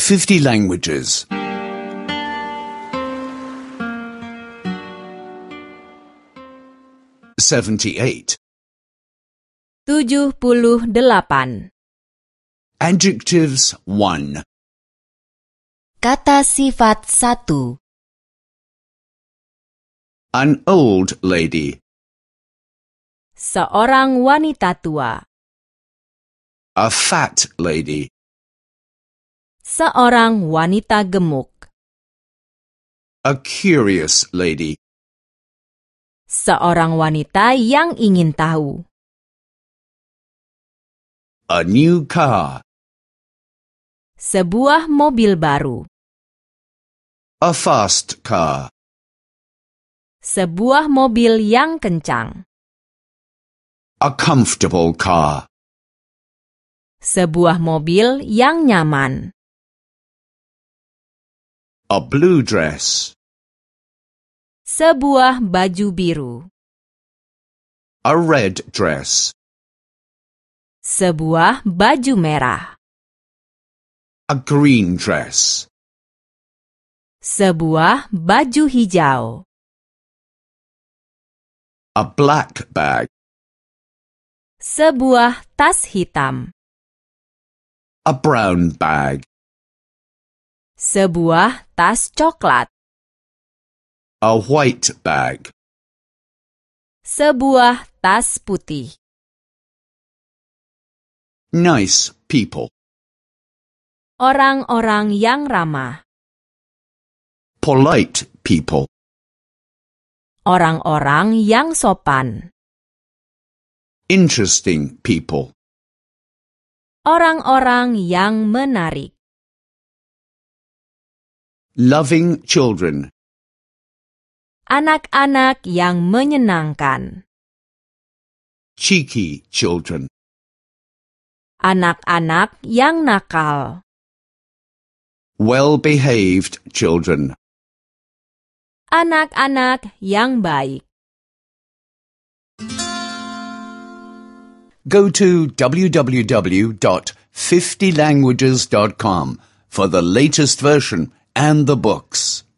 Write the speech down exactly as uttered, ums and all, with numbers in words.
fifty languages. seventy-eight. tujuh puluh delapan. Adjectives one. Kata sifat satu. An old lady. Seorang wanita tua. A fat lady. Seorang wanita gemuk. A curious lady. Seorang wanita yang ingin tahu. A new car. Sebuah mobil baru. A fast car. Sebuah mobil yang kencang. A comfortable car. Sebuah mobil yang nyaman. A blue dress. Sebuah baju biru. A red dress. Sebuah baju merah. A green dress. Sebuah baju hijau. A black bag. Sebuah tas hitam. A brown bag. Sebuah tas coklat. A white bag. Sebuah tas putih. Nice people. Orang-orang yang ramah. Polite people. Orang-orang yang sopan. Interesting people. Orang-orang yang menarik. Loving children. Anak-anak yang menyenangkan. Cheeky children. Anak-anak yang nakal. Well-behaved children. Anak-anak yang baik. Go to w w w dot fifty languages dot com for the latest version and the books.